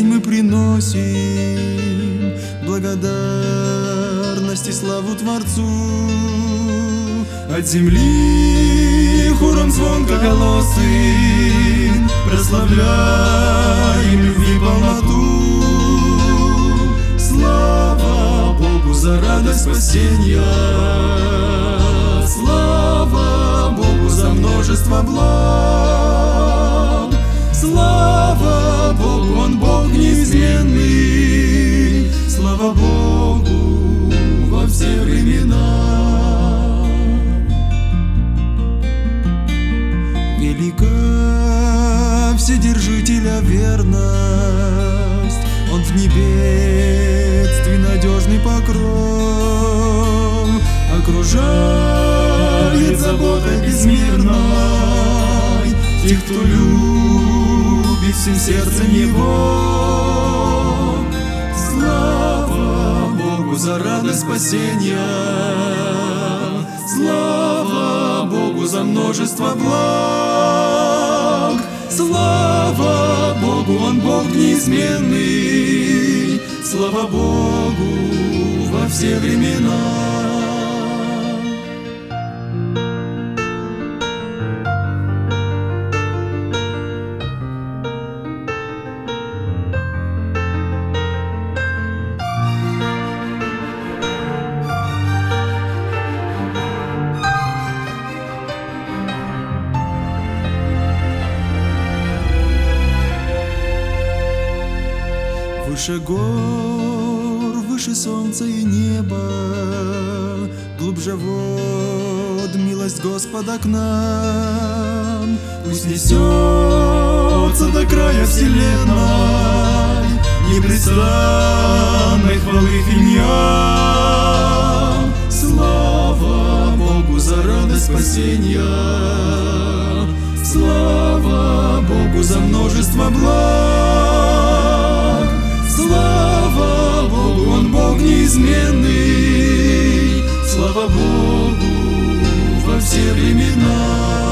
день мы приносим благодарность и славу Творцу. От земли хором звонко голосы прославляем любви полноту. Слава Богу за радость спасения, слава Богу за множество благ. Слава Богу, Он Бог неизменный, слава Богу во все времена. Велика Вседержителя верность, Он в небедстве надежный покров, окружает заботой безмерной тех, кто любит всем сердцем Его. Слава Богу за радость спасения, слава Богу за множество благ. Слава Богу, Он Бог неизменный, слава Богу во все времена. Выше гор, выше солнца и неба, глубже вод, милость Господа к нам. Пусть несется до края вселенной непрестанной хвалы фимиам. Слава Богу за радость спасения, слава Богу за множество благ. Слава Богу, Он Бог неизменный, слава Богу во все времена.